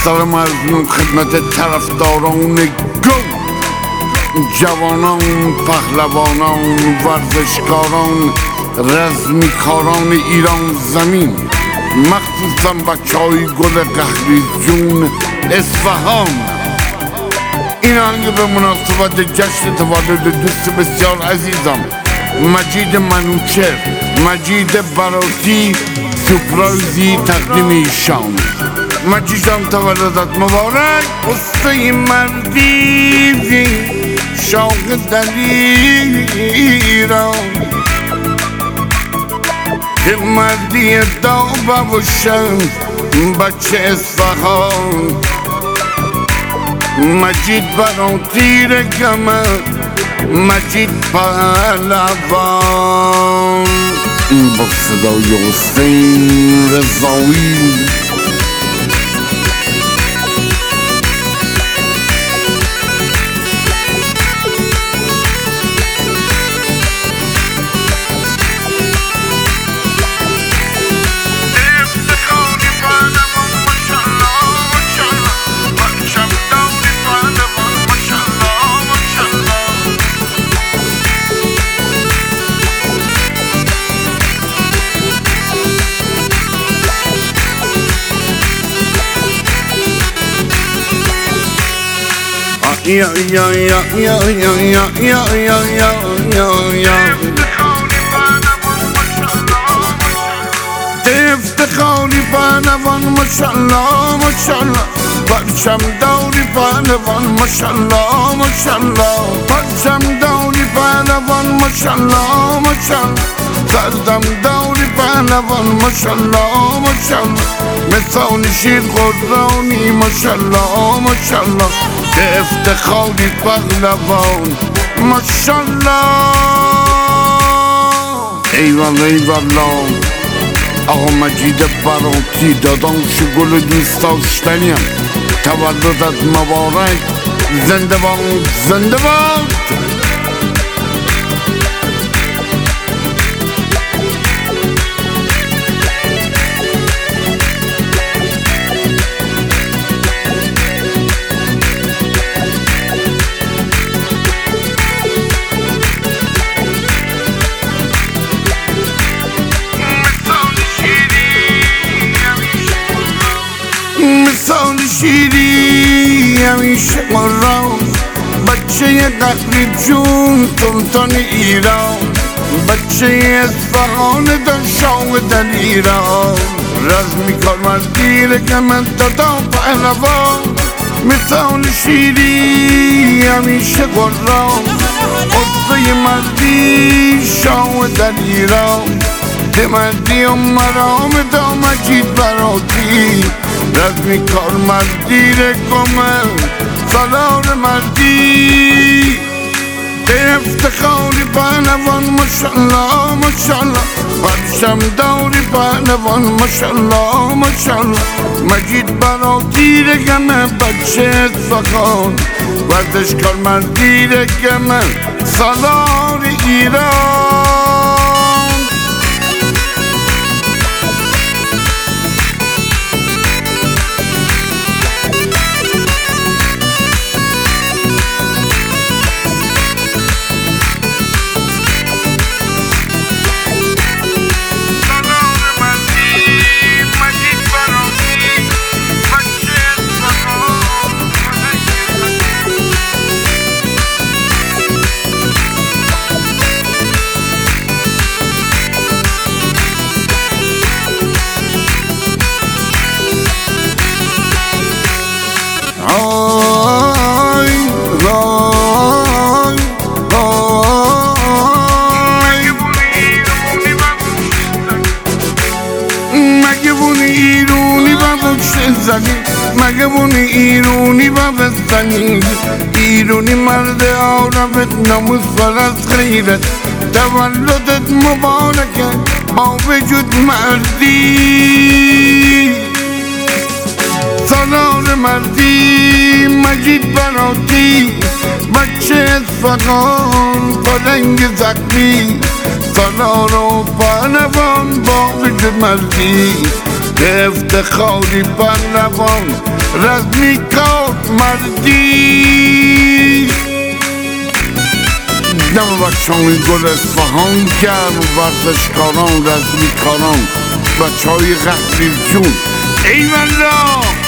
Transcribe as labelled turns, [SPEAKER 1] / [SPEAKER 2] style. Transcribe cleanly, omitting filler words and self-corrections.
[SPEAKER 1] سلام عرض می‌کنم خدمت طرفداران گل، جوانان، پهلوانان، ورزشکاران، رزمیکاران ایران زمین، مخصوصا بچه‌های گل قهوه‌ای جون اصفهان. این آهنگ به مناسبت جشن تولد دوست بسیار عزیزم مجید منوچهر، مجید براتی، سپرایزی تقدیم ایشان. مجید جان تولدت مبارک، قصه مردی شوق دلیران که مردی دابه و شم بچه اصفهان. مجید براتی رگمه، مجید پهلوان با صدای حسین رضایی. یا یا یا یا یا یا یا یا یا یا افتخاری پهلوان ماشاءالله ماشاءالله، پرچم دوری پهلوان ماشاءالله ماشاءالله، پرچم دوری پهلوان ماشاءالله ماشاءالله، سردم دوری پهلوان ماشاءالله ماشاءالله، مثال شیر قرآنی ماشاءالله ماشاءالله، که افتخاری پهلوان ماشاءالله. ایوالله ایوالله. آقا مجید براتی داداش گل دوست داشتنیم، تولدت مبارک، زنده باد زنده باد. مثال شیری همیشه قرآن، بچه قهوه‌ای جون سلطان ایران، بچه اصفهان در شوق دلیران، رزمیکار مردی رگمه دادا پهلوان. مثال شیری همیشه قرآن، قصه مردی شوق دلیران، ده مردی و مرام دا مجید براتی، رزمیکار مردی رگمه سالار مردی، افتخاری پهلوان ماشاءالله ماشاءالله، پرچم دوری پهلوان ماشاءالله ماشاءالله، مجید براتی رگمه بچه اصفهان، ورزشکار مردی رگمه سالار ایران. مگه بون ایرونی و بستنی، ایرونی مرد عربت ناموس از غیرت، تولدت مبارکه با وجود مردی، سالار مردی مجید براتی، بچه اصفهان پلنگ زخمی، سالار و پهلوان با وجود مردی، به افتخاری پهلوان رزمی کار مردی دم بچه‌های گل اصفهان گرم ورزشکاران رزمی کاران بچه‌های قهوه‌ای جون ای والله